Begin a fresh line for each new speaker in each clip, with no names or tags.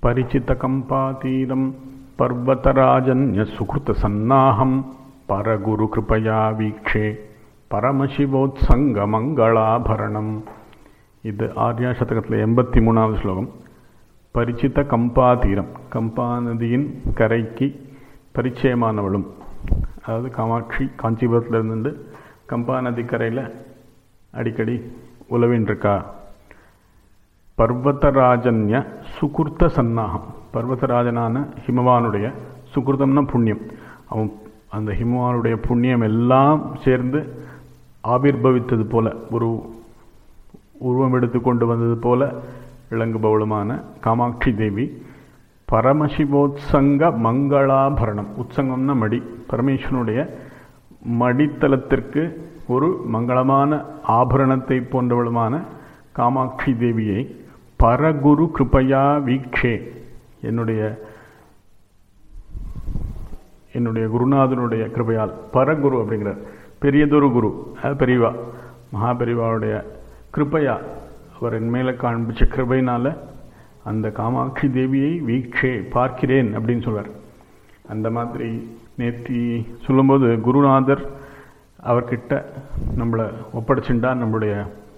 परिचितकम्पातीरं पर्वतराजन्यसुकृतसन्नाहं परगुरुकृपया वीक्षे பரமசிவோத்சங்கமங்களாபரணம். இது ஆர்யாசதகத்தில் 83வது ஸ்லோகம். பரிச்சித கம்பாதீரம், கம்பா நதியின் கரைக்கு பரிச்சயமானவளும், அதாவது காமாட்சி காஞ்சிபுரத்தில் இருந்துட்டு கம்பா நதி கரையில் அடிக்கடி உலவின்றிருக்கா. பர்வதராஜன்ய சுகுர்த்த சன்னாகம், பர்வதராஜனான ஹிமவானுடைய, சுகிருதம்னா புண்ணியம், அவன் அந்த ஹிமவானுடைய புண்ணியம் எல்லாம் சேர்ந்து ஆவிர்பவித்தது போல, ஒரு உருவம் எடுத்து கொண்டு வந்தது போல விளங்குபவளுமான காமாட்சி தேவி பரமசிவோத்சங்க மங்களாபரணம். உத்சங்கம்னா மடி, பரமேஸ்வரனுடைய மடித்தலத்திற்கு ஒரு மங்களமான ஆபரணத்தை போன்றவளுமான காமாட்சி தேவியை பரகுரு கிருபையா வீக்ஷே, என்னுடைய குருநாதனுடைய கிருபையால், பரகுரு அப்படிங்கிறார், பெரியதொரு குரு, பெரியவா, மகாபெரிவாவுடைய கிருபையா, அவர் என் மேலே காண்பிச்ச கிருபையினால அந்த காமாட்சி தேவியை வீக்ஷே பார்க்கிறேன் அப்படின்னு சொல்வார். அந்த மாதிரி நேற்று சொல்லும்போது குருநாதர் அவர்கிட்ட நம்மளை ஒப்படைச்சுட்டா நம்மளுடைய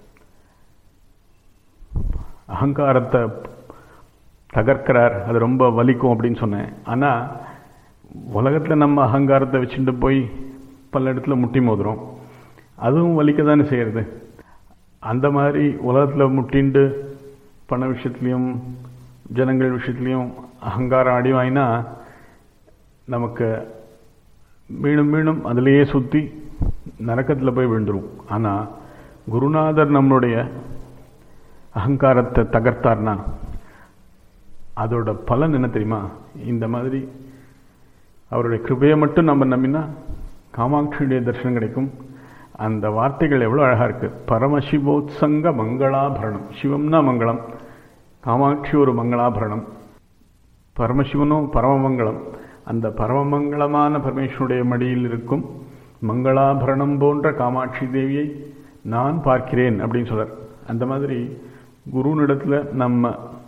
அகங்காரத்தை தகர்க்கிறார், அது ரொம்ப வலிக்கும் அப்படின்னு சொன்னேன். ஆனால் உலகத்தில் நம்ம அகங்காரத்தை வச்சுட்டு போய் பல இடத்துல முட்டி மோதுறோம், அதுவும் வலிக்க தானே செய்கிறது. அந்த மாதிரி உலகத்தில் முட்டிண்டு பண விஷயத்துலேயும் ஜனங்கள் விஷயத்துலேயும் அகங்காரம் அடிவாயினா நமக்கு மீண்டும் மீண்டும் அதிலேயே சுற்றி நரக்கத்தில் போய் விழுந்துடும். ஆனால் குருநாதர் நம்மளுடைய அகங்காரத்தை தகர்த்தார்னா அதோட பலன் என்ன தெரியுமா? இந்த மாதிரி அவருடைய கிருபையை மட்டும் நம்ம நம்பினா காமாட்சியுடைய தரிசனம் கிடைக்கும். அந்த வார்த்தைகள் எவ்வளோ அழகாக இருக்குது. பரமசிவோத்சங்க மங்களாபரணம், சிவம்னா மங்களம், காமாட்சி ஒரு மங்களாபரணம், பரமசிவனும் பரமமங்கலம். அந்த பரமமங்கலமான பரமேஸ்வருடைய மடியில் இருக்கும் மங்களாபரணம் போன்ற காமாட்சி தேவியை நான் பார்க்கிறேன் அப்படின்னு சொல்கிறார். அந்த மாதிரி குருனிடத்தில் நம்ம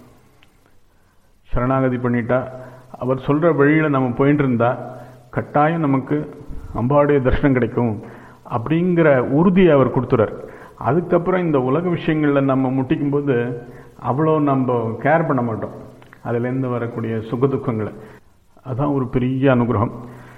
சரணாகதி பண்ணிட்டா, அவர் சொல்கிற வழியில் நம்ம போயிட்டு இருந்தால் கட்டாயம் நமக்கு அம்பாவுடைய தரிசனம் கிடைக்கும் அப்படிங்கிற உறுதியை அவர் கொடுத்துறார். அதுக்கப்புறம் இந்த உலக விஷயங்களில் நம்ம முட்டிக்கும்போது அவ்வளோ நம்ம கேர் பண்ண மாட்டோம், அதுலேருந்து வரக்கூடிய சுகதுக்கங்களை. அதுதான் ஒரு பெரிய அனுகிரகம்.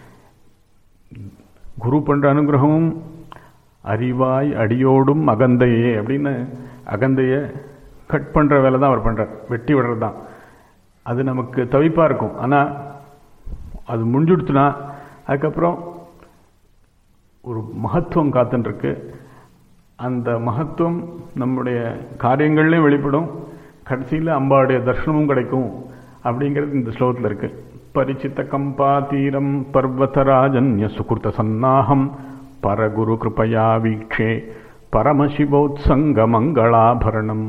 குரு பண்ணுற அனுகிரகமும் அறிவாய் அடியோடும் அகந்தையே அப்படின்னு, அகந்தையை கட் பண்ணுற வேலை தான் அவர் பண்ணுறார், வெட்டி விடுறது தான். அது நமக்கு தவிப்பாக இருக்கும். ஆனால் அது முடிஞ்சுடுத்துனா அதுக்கப்புறம் ஒரு மகத்துவம் காத்துருக்கு. அந்த மகத்துவம் நம்முடைய காரியங்கள்லேயும் வெளிப்படும், கடைசியில் அம்பாவுடைய தர்ஷனமும் கிடைக்கும் அப்படிங்கிறது இந்த ஸ்லோகத்தில் இருக்குது. பரிச்சித்த கம்பாதீரம் பர்வதராஜன்ய சுகிருத சன்னாகம் பரகுரு கிருபையா வீக்ஷே பரமசிவோத்சங்க மங்களாபரணம்.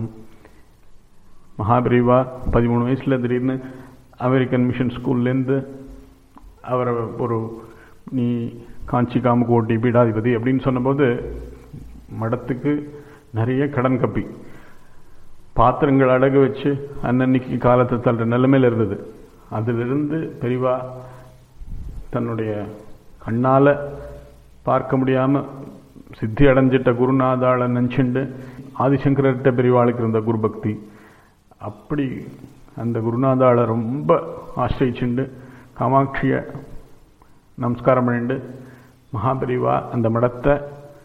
மகாபெரிவா 13 வயசில் திடீர்னு அமெரிக்கன் மிஷன் ஸ்கூல்லேருந்து அவரை ஒரு நீ காஞ்சி காமகோட்டி பீடாதிபதி அப்படின்னு சொன்னபோது மடத்துக்கு நிறைய கடன் கப்பி, பாத்திரங்கள் அடகு வச்சு அன்னன்னைக்கு காலத்தை தள்ளுற நிலைமையில் இருந்தது. அதிலிருந்து பெரிவா தன்னுடைய கண்ணால் பார்க்க முடியாமல் சித்தி அடைஞ்சிட்ட குருநாதாளை நினச்சிண்டு ஆதிசங்கர்கிட்ட பெரிவாளுக்கு இருந்த குரு பக்தி, அப்படி அந்த குருநாதாளை ரொம்ப ஆசிரிச்சுண்டு காமாட்சியை நமஸ்காரம் பண்ணிட்டு மகாபெரிவா அந்த மடத்தை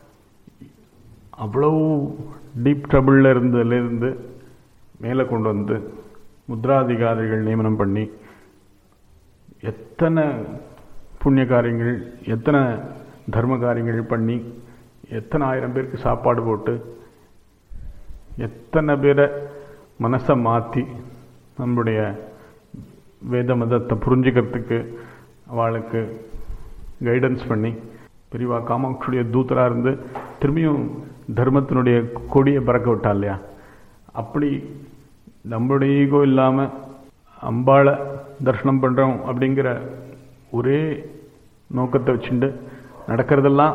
அவ்வளோ டீப் ட்ரபிளில் இருந்ததுலேருந்து மேலே கொண்டு வந்து முத்ராதிகாரிகள் நியமனம் பண்ணி எத்தனை புண்ணிய காரியங்கள், எத்தனை தர்ம காரியங்கள் பண்ணி, எத்தனை ஆயிரம் பேருக்கு சாப்பாடு போட்டு, எத்தனை பேரை மனசை மாற்றி நம்முடைய வேத மதத்தை புரிஞ்சுக்கிறதுக்கு அவளுக்கு கைடன்ஸ் பண்ணி பெரியவா காமாட்சியுடைய தூதராக இருந்து திரும்பியும் தர்மத்தினுடைய கொடியை பறக்க விட்டா இல்லையா? அப்படி நம்மளுடைய ஈகோ இல்லாமல் அம்பாளை தரிசனம் பண்ணுறோம் அப்படிங்கிற ஒரே நோக்கத்தை வச்சுட்டு நடக்கிறதெல்லாம்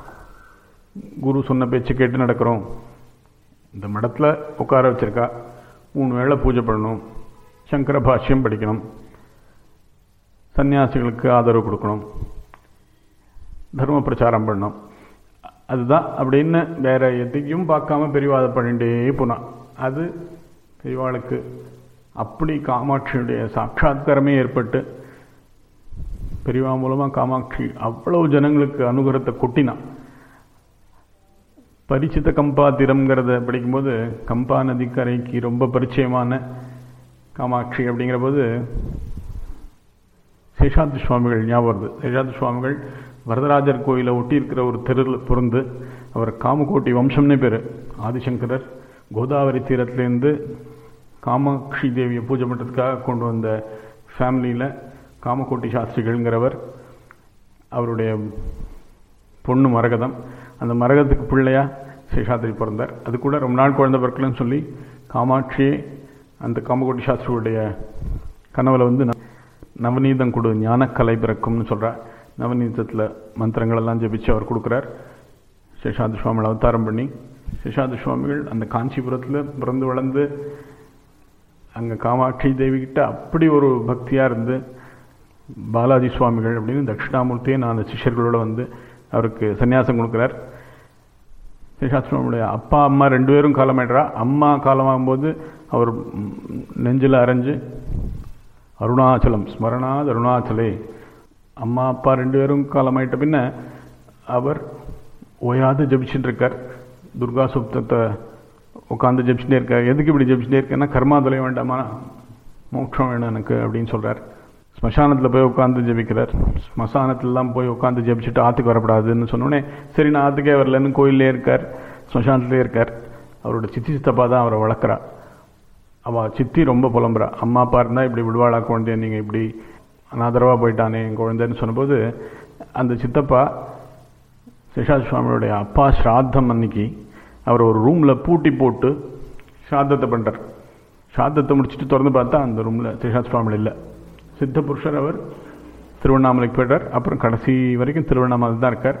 குரு சொன்ன பேச்சு கேட்டு நடக்கிறோம். இந்த மடத்தில் உட்கார வச்சிருக்கா, 3 வேளை பூஜை பண்ணணும், சங்கர பாஷ்யம் படிக்கணும், சன்னியாசிகளுக்கு ஆதரவு கொடுக்கணும், தர்ம பிரச்சாரம் பண்ணணும். அதுதான் அப்படின்னு வேற எதையும் பார்க்காம பெரியவா அதை பண்ணிட்டே போனான். அது பெரியவாளுக்கு அப்படி காமாட்சியுடைய சாட்சாத்காரமே ஏற்பட்டு பெரியவா மூலமாக காமாட்சி அவ்வளவு ஜனங்களுக்கு அனுகிரகத்தை கொட்டினான். பரிச்சித கம்பாத்திரம்ங்கிறத படிக்கும்போது கம்பா நதிக்கரைக்கு ரொம்ப பரிச்சயமான காமாட்சி அப்படிங்கிற போது சேஷாத்ரி சுவாமிகள் ஞாபகம் வருது. சேஷாத்ரி சுவாமிகள் வரதராஜர் கோயிலை ஒட்டி இருக்கிற ஒரு தெருவில் பிறந்து அவர் காமகோட்டி வம்சம்னே பேர். ஆதிசங்கரர் கோதாவரி தீரத்திலேருந்து காமாட்சி தேவியை பூஜை பண்ணுறதுக்காக கொண்டு வந்த ஃபேமிலியில் காமகோட்டி சாஸ்திரிகள்ங்கிறவர், அவருடைய பொண்ணு மரகதம். அந்த மரகத்துக்கு பிள்ளையா சேஷாத்ரி பிறந்தார். அது கூட ரொம்ப நாள் குழந்தை பிறக்கலன்னு சொல்லி காமாட்சியே அந்த காமகோட்டி சாஸ்திரியுடைய கனவுல வந்து நவநீதம் கொடு ஞானக்கலை பிறக்கும்னு சொல்கிறார். நவநீதத்தில் மந்திரங்களெல்லாம் ஜபிச்சு அவர் கொடுக்குறார். சேஷாத்ரி சுவாமிகள் அவதாரம் பண்ணி சேஷாத்ரி சுவாமிகள் அந்த காஞ்சிபுரத்தில் பிறந்து வளர்ந்து அங்கே காமாட்சி தேவிகிட்ட அப்படி ஒரு பக்தியாக இருந்து பாலாஜி சுவாமிகள் அப்படின்னு தட்சிணாமூர்த்தியை நான் அந்த சிஷ்யர்களோடு வந்து அவருக்கு சன்னியாசம் கொடுக்குறார். சேஷாத்ரி சுவாமியுடைய அப்பா அம்மா 2 பேரும் காலமாயிடுறா. அம்மா காலமாகும்போது அவர் நெஞ்சில் அரைஞ்சு அருணாச்சலம் ஸ்மரணாத் அருணாச்சலே, அம்மா அப்பா 2 பேரும் காலமாயிட்ட பின்ன அவர் ஓயாது ஜபிச்சுட்டு இருக்கார். துர்கா சுப்தத்தை உட்காந்து ஜபிச்சுட்டே இருக்கார். எதுக்கு இப்படி ஜபிச்சுட்டே இருக்கேன்னா கர்மா தொலைய வேண்டாமா, மோட்சம் வேணும் எனக்கு அப்படின்னு சொல்கிறார். ஸ்மசானத்தில் போய் உட்காந்து ஜபிக்கிறார். ஸ்மசானத்திலலாம் போய் உட்காந்து ஜபிச்சுட்டு ஆற்றுக்கு வரப்படாதுன்னு சொன்னோடனே சரி நான் ஆற்றுக்கே வரலன்னு கோயிலே இருக்கார், ஸ்மசானத்திலே இருக்கார். அவரோட சித்தப்பா தான் அவரை வளர்க்குறா. அவள் சித்தி ரொம்ப புலம்புறா, அம்மா அப்பா இருந்தால் இப்படி விடுவாளா குழந்தைய, நீங்கள் இப்படி அனாதரவாக போயிட்டானே என் குழந்தைன்னு சொன்னபோது அந்த சித்தப்பா சேஷாத்ரி சுவாமியோடைய அப்பா ஸ்ராத்தம் அன்னைக்கு அவர் ஒரு ரூமில் பூட்டி போட்டு ஸ்ராத்தத்தை பண்ணுறார். ஸ்ராத்தத்தை முடிச்சுட்டு திறந்து பார்த்தா அந்த ரூமில் சேஷாத்ரி சுவாமிகள் இல்லை. சித்த புருஷர் அவர் திருவண்ணாமலைக்கு போய்ட்டார். அப்புறம் கடைசி வரைக்கும் திருவண்ணாமலை தான் இருக்கார்.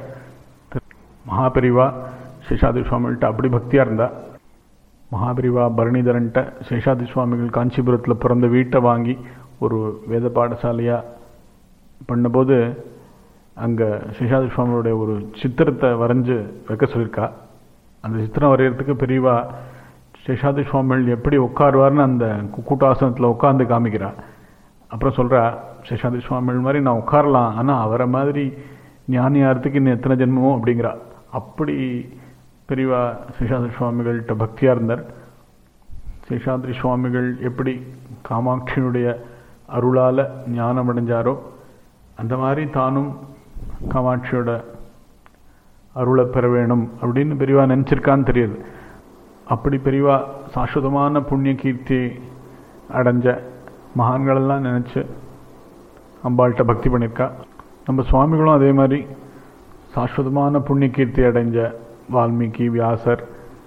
மகாபெரிவா சேஷாத்ரி சுவாமிகள்கிட்ட அப்படி பக்தியாக இருந்தா. மகாபெரிவா பரணிதரன்ட்ட சேஷாத்ரி சுவாமிகள் காஞ்சிபுரத்தில் பிறந்த வீட்டை வாங்கி ஒரு வேத பாடசாலையாக பண்ணபோது அங்கே சேஷாத்ரி சுவாமியோடைய ஒரு சித்திரத்தை வரைஞ்சு வைக்க சொல்லியிருக்கா. அந்த சித்திரம் வரைகிறதுக்கு பெரியவா சேஷாத்ரி சுவாமிகள் எப்படி உட்காருவார்னு அந்த கூட்டாசனத்தில் உட்காந்து காமிக்கிறா. அப்புறம் சொல்கிறா, சேஷாத்ரி சுவாமிகள் மாதிரி நான் உட்காரலாம், ஆனால் அவரை மாதிரி ஞானியாகிறதுக்கு இன்னும் எத்தனை ஜென்மமோ அப்படிங்கிறா. அப்படி பெரியவா சேஷாத்ரி சுவாமிகள்கிட்ட பக்தியாக இருந்தார். சேஷாத்ரி சுவாமிகள் எப்படி காமாட்சியினுடைய அருளால் ஞானம் அடைஞ்சாரோ அந்த மாதிரி தானும் காமாட்சியோட அருளை பெற வேணும் அப்படின்னு பெரியவா நினச்சிருக்கான்னு தெரியுது. அப்படி பெரியவா சாஸ்வதமான புண்ணிய கீர்த்தி அடைஞ்ச மகான்களெல்லாம் நினச்சி அம்பாள்கிட்ட பக்தி பண்ணியிருக்கா. நம்ம சுவாமிகளும் அதே மாதிரி சாஸ்வதமான புண்ணிய கீர்த்தி அடைஞ்ச வால்மீகி, வியாசர்,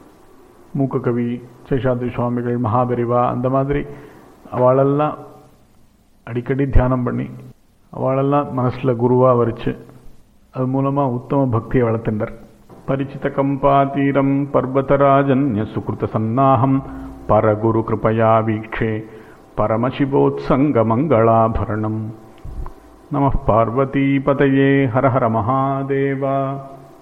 மூக்ககவி, சேஷாத்ரி சுவாமிகள், மகாபெரிவா அந்த மாதிரி அவளெல்லாம் அடிக்கடி தியானம் பண்ணி அவளெல்லாம் மனசில் குருவாக வரிச்சு அது மூலமாக உத்தம பக்தியை வளர்த்துட்டார். பரிச்சித கம்பாதீரம் பர்வதராஜன்ய சுகிருத சன்னாகம் பரகுரு கிருபயா வீக்ஷே பரமசிவோத்சங்க மங்களாபரணம். நம பார்வதி பதயே ஹர ஹர மகாதேவா.